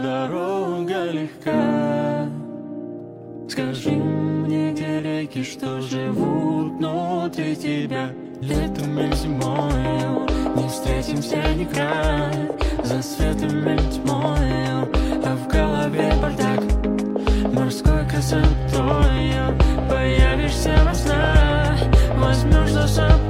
Дорога легка. Скажи мне, где реки, что живут внутри тебя. Летом и зимою не встретимся никак. За светом или тьмою, а в голове бардак. Морской красотою появишься во снах. Возьмешь за собой